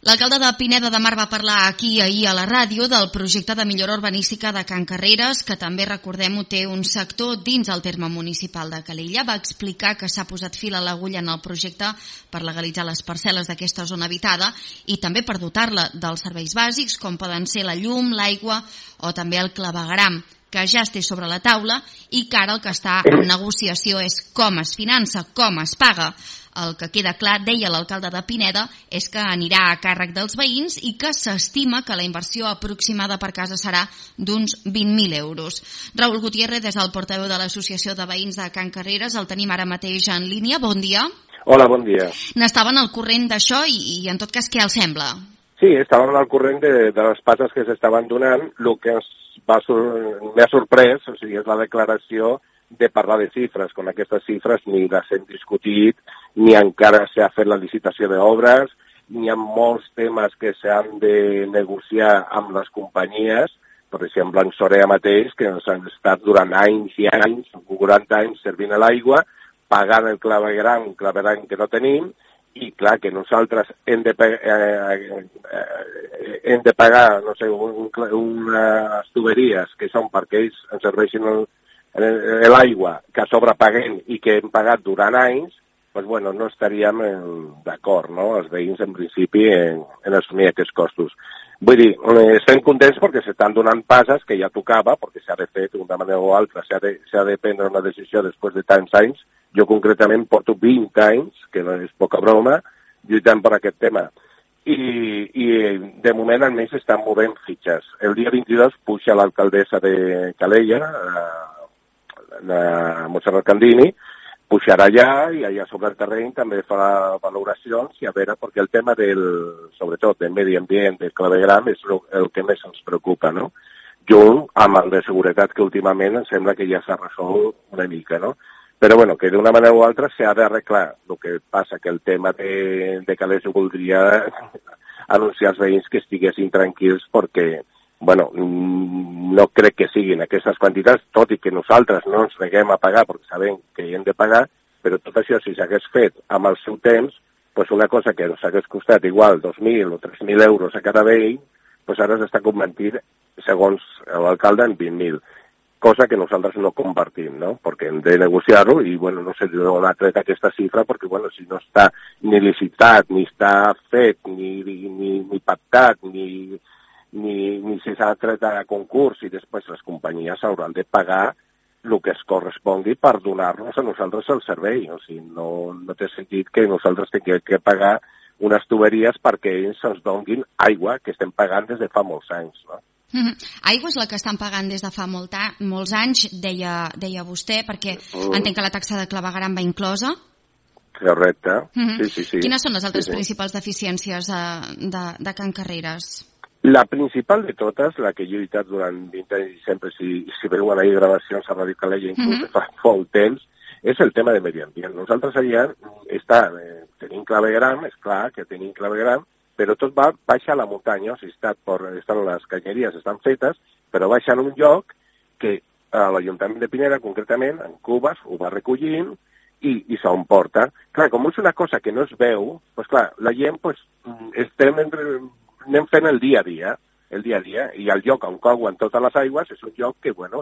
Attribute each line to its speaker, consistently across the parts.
Speaker 1: L'alcalde de Pineda de Mar va parlar aquí ahir a la ràdio del projecte de millora urbanística de Can Carreres, que també, recordem-ho, té un sector dins el terme municipal de Calella. Va explicar que s'ha posat fil a l'agulla en el projecte per legalitzar les parcel·les d'aquesta zona habitada i també per dotar-la dels serveis bàsics, com poden ser la llum, l'aigua o també el clavegueram, que ja es té sobre la taula i que ara el que està en negociació és com es finança, com es paga. El que queda clar, deia l'alcalde de Pineda, és que anirà a càrrec dels veïns i que s'estima que la inversió aproximada per casa serà d'uns 20.000 euros. Raül Gutiérrez és el portaveu de l'Associació de Veïns de Can Carreres, el tenim ara mateix en línia. Bon dia.
Speaker 2: Hola, bon dia.
Speaker 1: N'estaven al corrent d'això i en tot cas què els sembla?
Speaker 2: Sí, estàvem al corrent de les passes que s'estaven donant. El que m'ha sorprès, o sigui, és la declaració de parlar de xifres. Con aquestes xifres ni les hem discutit, ni encara s'ha fet la licitació d'obres, ni hi ha molts temes que s'han de negociar amb les companyies. Per exemple, en Sorea mateix, que ens han estat durant anys i anys, 40 anys, servint l'aigua, pagant el clavegueram que no tenim, i clar, que nosaltres hem de pagar, no sé, unes tuberies que són perquè ells ens serveixin l'aigua, que a sobre paguem i que hem pagat durant anys, doncs, bueno, no estaríem d'acord, no?, els veïns, en principi, en assumir aquests costos. Vull dir, estem contents perquè s'estan donant passes que ja tocava, perquè s'ha de fer d'una manera o altra, s'ha de prendre una decisió després de tants anys. Jo, concretament, porto 20 anys, que no és poca broma, lluitant per aquest tema. I de moment, almenys, estan movent fitxes. El dia 22 puja l'alcaldessa de Calella, la Montserrat Candini, pujarà allà i allà sobre el terreny també farà valoracions i a veure, perquè el tema sobretot del medi ambient, del clavegueram, és el que més ens preocupa, no? Junt amb el de seguretat, que últimament em sembla que ja s'ha resolt una mica, no? Però bueno, que d'una manera o altra s'ha d'arreglar. El que passa que el tema de calés ho voldria anunciar als veïns que estiguessin tranquils perquè, bueno, no crec que siguin aquestes quantitats, tot i que nosaltres no ens neguem a pagar perquè sabem que hi hem de pagar, però tot això, si s'hagués fet amb el seu temps, doncs una cosa que ens hagués costat igual 2.000 o 3.000 euros a cada veí, doncs ara s'està convertint, segons l'alcalde, en 20.000. Cosa que nosaltres no compartim, no? Perquè hem de negociar-ho i, bueno, no sé d'on ha tret aquesta xifra, perquè, bueno, si no està ni licitat, ni està fet, ni pactat, ni si s'ha tret a concurs i després les companyies hauran de pagar el que es correspongui per donar-nos a nosaltres el servei. O sigui, no té sentit que nosaltres tinguem que pagar unes tuberies perquè ells ens donguin aigua que estem pagant des de fa molts anys, no?
Speaker 1: Aigua és la que estan pagant des de fa molts anys, deia vostè, perquè entenc que la taxa de clavegueram va inclosa.
Speaker 2: Correcte, sí.
Speaker 1: Quines són les altres principals deficiències de Can Carreres?
Speaker 2: La principal de totes, la que he lluitat durant 20 anys i sempre, si veuen ahir gravacions a Ràdio Calella, inclús fa molt temps, és el tema de medi ambient. Nosaltres allà tenim clavegueram, és clar que tenim clavegueram, però tot va baixar a la muntanya, o sigui, estan les canyeries, estan fetes, però baixa en un lloc que l'Ajuntament de Pineda, concretament, en cubes, ho va recollint i s'on porta. Clar, com és una cosa que no es veu, doncs clar, la gent anem fent el dia a dia, i el lloc on cauen totes les aigües és un lloc que, bueno,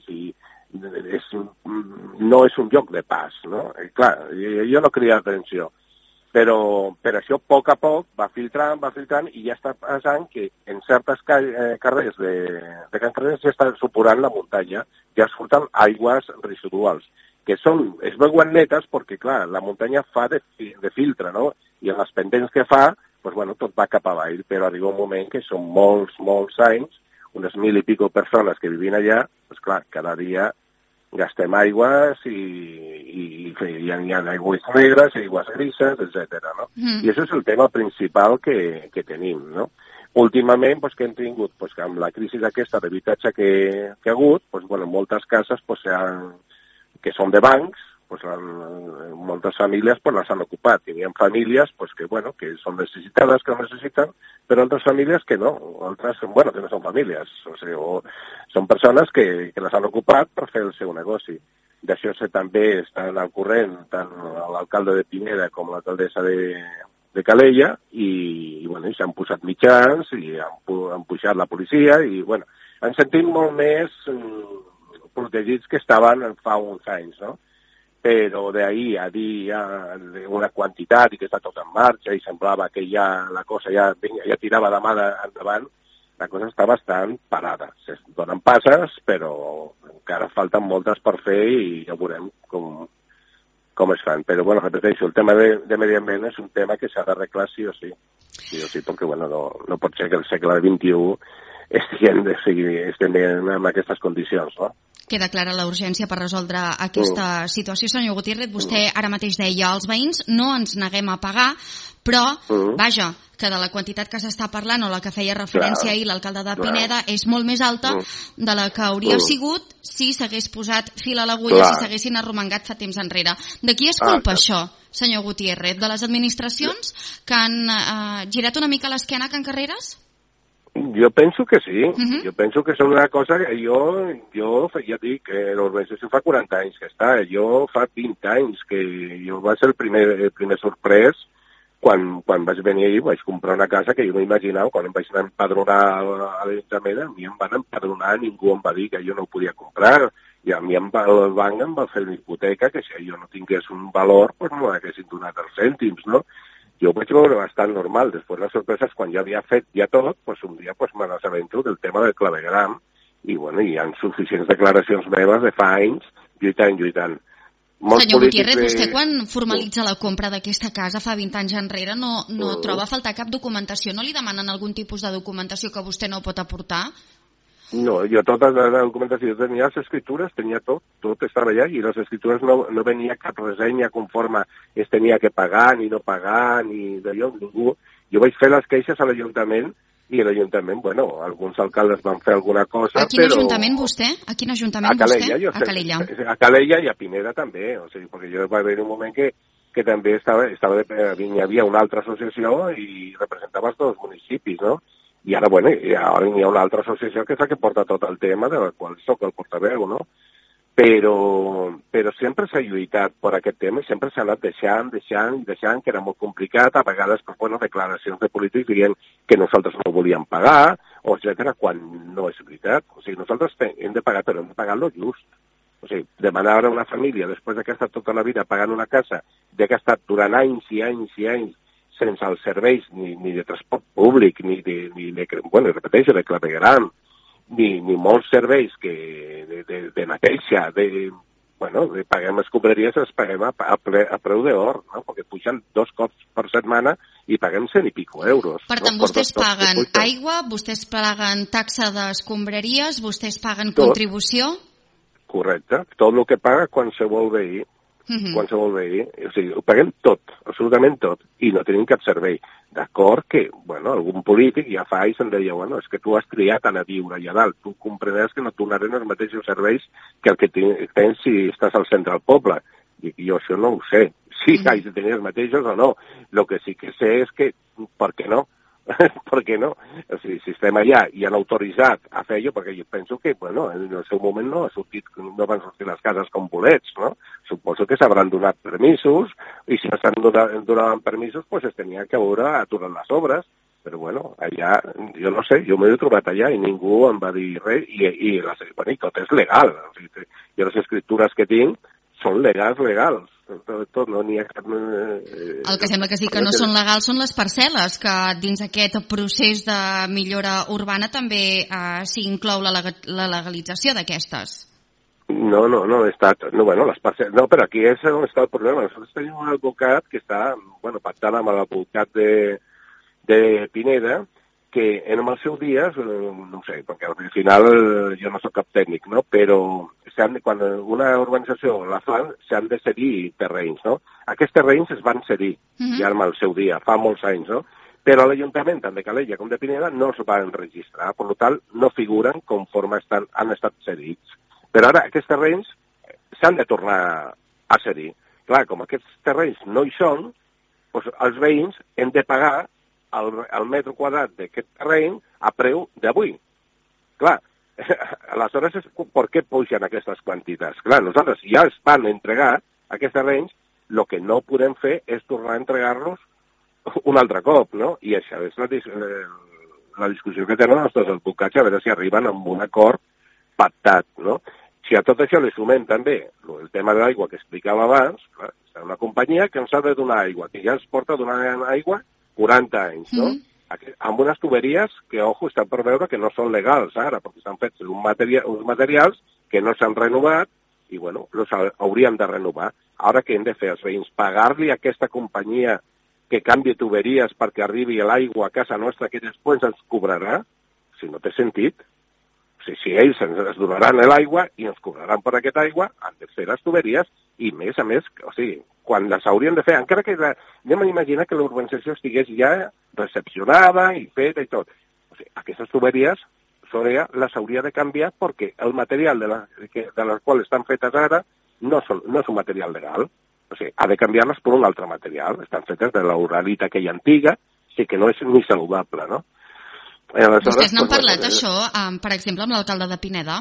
Speaker 2: no és un lloc de pas, no? I clar, jo no cria atenció. Però això, a poc, va filtrant i ja està passant que en certes carrers de Can Carreres ja està suporant la muntanya, ja surten aigües residuals, que es veuen netes perquè, clar, la muntanya fa de filtre, no? I en les pendents que fa, doncs, bueno, tot va cap avall, però arriba un moment que són molts anys, unes 1.000 i pico persones que vivien allà, doncs, clar, cada dia gastem aigües i hi ha aigües negres, aigües grises, etcètera, no? I això és el tema principal que tenim, no? Últimament, doncs, que hem tingut, doncs, que amb la crisi aquesta d'habitatge que ha hagut, doncs, bueno, moltes cases, doncs, que són de bancs, doncs, moltes famílies, doncs, les han ocupat. Hi ha famílies, doncs, que, bueno, que són necessitades, que ho necessiten, però altres famílies que no, altres, bueno, que no són famílies, o sigui, són persones que les han ocupat per fer el seu negoci. D'això també estan al corrent tant l'alcalde de Pineda com l'alcaldessa de Calella i s'han posat mitjans i han pujat la policia i, bueno, ens sentim molt més protegits que estaven fa uns anys, no? Però d'ahir a dir una quantitat i que està tot en marxa i semblava que ja la cosa ja tirava de mà endavant, la cosa està bastant parada. Es donen passes, però encara falten moltes per fer i ja veurem com es fan. Però, bueno, repeteixo, el tema de medi ambient és un tema que s'ha d'arreglar sí o sí. Sí o sí, perquè, bueno, no pot ser que el segle XXI estem en aquestes condicions, no?
Speaker 1: Queda clara la urgència per resoldre aquesta situació. Senyor Gutiérrez, vostè ara mateix deia als veïns no ens neguem a pagar, però, vaja, que de la quantitat que s'està parlant o la que feia referència ahir l'alcalde de Pineda és molt més alta de la que hauria sigut si s'hagués posat fil a l'agulla, si s'haguessin arromangat fa temps enrere. De qui és culpa això, senyor Gutiérrez? De les administracions que han girat una mica l'esquena a Can Carreras?
Speaker 2: Jo penso que sí. Jo penso que és una cosa que jo ja dic que l'organització fa 40 anys que està. Jo fa 20 anys que jo vaig ser el primer sorprès quan vaig venir i vaig comprar una casa que jo no imaginava. Quan em vaig anar a empadronar a l'Ajuntament, a mi em van empadronar, ningú em va dir que jo no ho podia comprar. I a mi el banc em va fer una hipoteca que si jo no tingués un valor, doncs no m'haguessin donat els cèntims, no? Jo ho vaig veure bastant normal. Després la sorpresa és quan ja havia fet ja tot, doncs un dia me n'assabento del tema del clavegram i, bueno, hi ha suficients declaracions meves de fa anys lluitant.
Speaker 1: Senyor Gutiérrez, vostè quan formalitza la compra d'aquesta casa fa 20 anys enrere no troba a faltar cap documentació? No li demanen algun tipus de documentació que vostè no pot aportar?
Speaker 2: No, jo tota la documentació tenia les escritures, tenia tot estava allà i les escritures no venia cap ressenya conforme es tenia que pagar ni no pagar ni d'allò, ningú. Jo vaig fer les queixes a l'Ajuntament i l'Ajuntament, bueno, alguns alcaldes van fer alguna cosa,
Speaker 1: però... A quin ajuntament vostè? A quin ajuntament vostè?
Speaker 2: A Calella. A Calella i a Pineda també, o sigui, perquè jo va haver un moment que també hi havia una altra associació i representava els dos municipis, no? I ara, bueno, hi ha una altra associació que és la que porta tot el tema, de la qual soc el portaveu, no? Però sempre s'ha lluitat per aquest tema i sempre s'ha anat deixant, que era molt complicat, a vegades, bueno, declaracions de polítics dient que nosaltres no volíem pagar, o etcètera, quan no és veritat. O sigui, nosaltres hem de pagar, però hem de pagar-lo just. O sigui, demanar a una família, després que ha estat tota la vida pagant una casa, que ha estat durant anys i anys i anys sense els serveis ni de transport públic, ni de repeteixo, de clavegram, ni molts serveis de neteja, paguem escombraries, les paguem a preu d'or, no? Perquè pugen 2 cops per setmana i paguem 100 i pico euros.
Speaker 1: Per tant, vostès paguen aigua, vostès paguen taxa d'escombraries, vostès paguen contribució?
Speaker 2: Correcte, tot el que paga qualsevol veí. Qualsevol veí, o sigui, ho paguem tot, absolutament tot, i no tenim cap servei. D'acord que, bueno, algun polític ja fa anys em deia, bueno, és que tu has triat anar a viure allà dalt, tu comprendràs que no et donarem els mateixos serveis que el que tens si estàs al centre del poble. I jo això no ho sé, si haig de tenir els mateixos o no. El que sí que sé és que, per què no? Per què no? O sigui, si estem allà i han autoritzat a fer-ho, perquè jo penso que, bueno, en el seu moment no van sortir les cases com bolets, no? Suposo que s'hauran donat permisos, i si s'han donat permisos, pues es tenia que haver aturat les obres, però bueno, allà, jo no sé, jo m'he trobat allà i ningú em va dir res, i tot és legal. O sigui, jo les escritures que tinc són legals. Tot no n'hi ha cap...
Speaker 1: El que sembla que sí que no són legals són les parcel·les, que dins aquest procés de millora urbana també s'hi inclou la legalització d'aquestes.
Speaker 2: No, he estat... No, les parcel·les... No, però aquí és on està el problema. Nosaltres tenim un advocat que està, pactant amb l'advocat de Pineda, que en el seu dia, no ho sé, perquè al final jo no soc cap tècnic, no? Però quan una organització la fa, s'han de cedir terrenys, no? Aquests terrenys es van cedir ja en el seu dia, fa molts anys, no? Però l'Ajuntament, tant de Calella com de Pineda, no es van registrar, per tant, no figuren conforme han estat cedits. Però ara aquests terrenys s'han de tornar a cedir. Clar, com aquests terrenys no hi són, doncs els veïns hem de pagar el metre quadrat d'aquest terreny a preu d'avui. Clar, aleshores, per què pugen aquestes quantitats? Clar, nosaltres ja es van entregar aquests terrenys, el que no podem fer és tornar a entregar-los un altre cop, no? I això és la discussió que tenen els dos advocats, a veure si arriben a un acord pactat, no? Si a tot això li sumem també el tema de l'aigua que explicava abans, clar, és una companyia que ens ha de donar aigua, que ja ens porta donant aigua 40 anys, no? Amb unes tuberies que, ojo, estan per veure que no són legals ara, perquè estan fets uns materials que no s'han renovat i, bueno, els hauríem de renovar. Ara què hem de fer els veïns? Pagar-li a aquesta companyia que canvi tuberies perquè arribi l'aigua a casa nostra que després ens cobrarà? Si no té sentit. Si ells ens donaran l'aigua i ens cobraran per aquesta aigua, han de fer les tuberies i, més a més, o sigui, quan les haurien de fer, encara que anem a imaginar que l'urbanització estigués ja recepcionada i feta i tot. O sigui, aquestes tuberies les hauria de canviar perquè el material de les quals estan fetes ara no és un material legal. O sigui, ha de canviar-les per un altre material. Estan fetes de l'uralita aquella antiga, sí que no és ni saludable, no?
Speaker 1: Vostès n'han parlat, això, per exemple, amb l'alcalde de Pineda?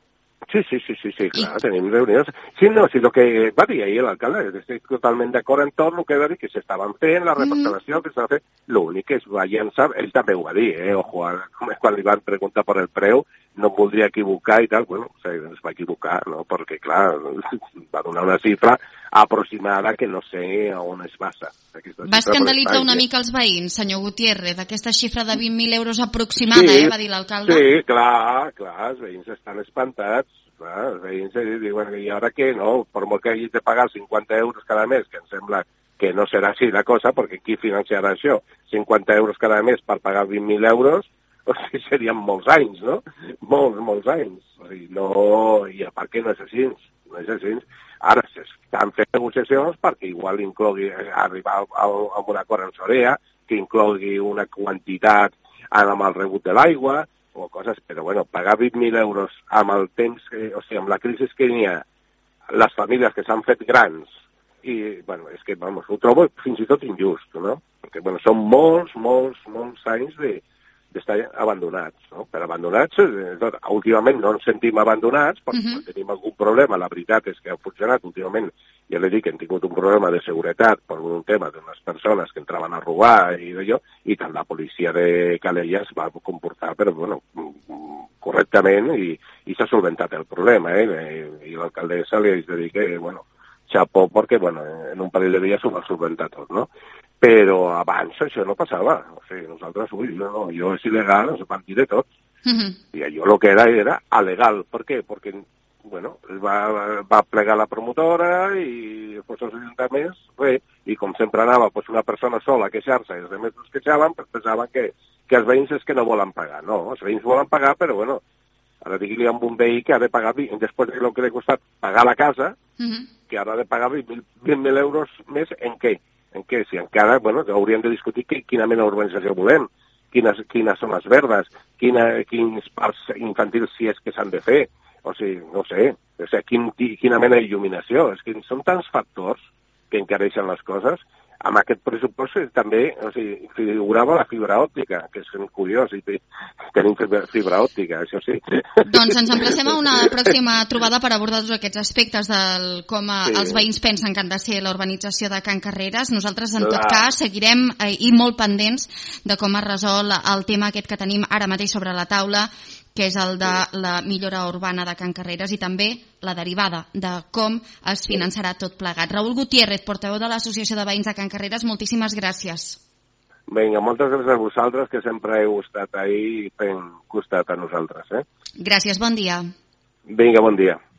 Speaker 2: Sí, clar, tenim reunions. Sí, no, el que va dir ahir l'alcalde, estic totalment d'acord en tot el que va dir, que s'estaven fent, la reparcel·lació, que s'estava fent, l'únic que es va llançar, ell també ho va dir, ojo, quan li van preguntar per el preu, no em voldria equivocar i tal, bueno, es va equivocar, no?, perquè, clar, va donar una xifra aproximada que no sé on es basa.
Speaker 1: Va escandalitzar una mica els veïns, senyor Gutiérrez, aquesta xifra de 20.000 euros aproximada, va dir l'alcalde.
Speaker 2: Sí, clar, els veïns estan espantats, clar, els veïns diuen, i ara què, no? Per molt que hagis de pagar 50 euros cada mes, que em sembla que no serà així la cosa, perquè qui financiarà això? 50 euros cada mes per pagar 20.000 euros, o sigui, serien molts anys, no? Molts anys. O sigui, no, i a part que no és així, no és així. Ara s'estan fent negociacions perquè igual inclogui arribar a un acord en Sorea, que inclogui una quantitat amb el rebut de l'aigua o coses, però bueno, pagar 20.000 euros amb el temps, o sigui, amb la crisi que hi ha, les famílies que s'han fet grans, i, bueno, és que, vamos, ho trobo fins i tot injust, no? Perquè, bueno, són molts anys d'estar abandonats, no? Per abandonats, últimament no ens sentim abandonats, perquè quan tenim algun problema, la veritat és que ha funcionat últimament, ja l'he dit que hem tingut un problema de seguretat per un tema d'unes persones que entraven a robar i d'allò, i tant la policia de Calella es va comportar, però, bueno, correctament, i s'ha solventat el problema, i l'alcaldessa li haig de dir que, bueno, xapó, perquè, bueno, en un parell de dies s'ho va solventar tot, no? Però abans això no passava. O sigui, nosaltres, jo és il·legal, ens van dir de tot. I allò el que era alegal. Per què? Perquè, bueno, va plegar la promotora i els ajuntaments, i com sempre anava una persona sola a queixar-se i els altres es queixaven, pensaven que els veïns és que no volen pagar. No, els veïns volen pagar, però, bueno, ara digui-li a un veí que ha de pagar, després del que li ha costat pagar la casa, que ara ha de pagar 20.000 euros més en què? En què? Si encara, bueno, hauríem de discutir quina mena d'urbanització volem, quines són les verdes, quins parcs infantils si és que s'han de fer, o sigui, no sé, quina mena d'il·luminació, és que són tants factors que encareixen les coses. Amb aquest pressupost també, o sigui, figurava la fibra òptica, que és curiós, i tenim fibra òptica, això sí.
Speaker 1: Doncs ens emplacem a una pròxima trobada per abordar tots aquests aspectes de com els veïns pensen que han de ser la urbanització de Can Carreres. Nosaltres, en tot cas, seguirem i molt pendents de com es resol el tema aquest que tenim ara mateix sobre la taula, que és el de la millora urbana de Can Carreres i també la derivada de com es finançarà tot plegat. Raül Gutiérrez, portaveu de l'Associació de Veïns de Can Carreres, moltíssimes gràcies.
Speaker 2: Vinga, moltes gràcies a vosaltres, que sempre heu estat ahí fent costat a nosaltres.
Speaker 1: Gràcies, bon dia.
Speaker 2: Vinga, bon dia.